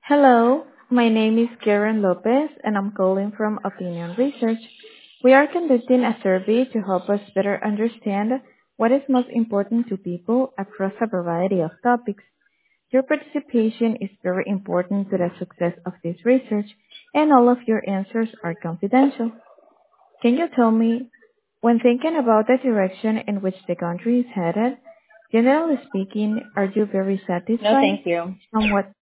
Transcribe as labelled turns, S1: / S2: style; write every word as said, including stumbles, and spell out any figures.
S1: Hello, my name is Karen Lopez and I'm calling from Opinion Research. We are conducting a survey to help us better understand what is most important to people across a variety of topics. Your participation is very important to the success of this research and all of your answers are confidential. Can you tell me, when thinking about the direction in which the country is headed, generally speaking, are you very
S2: No,
S1: satisfied
S2: thank you.
S1: on what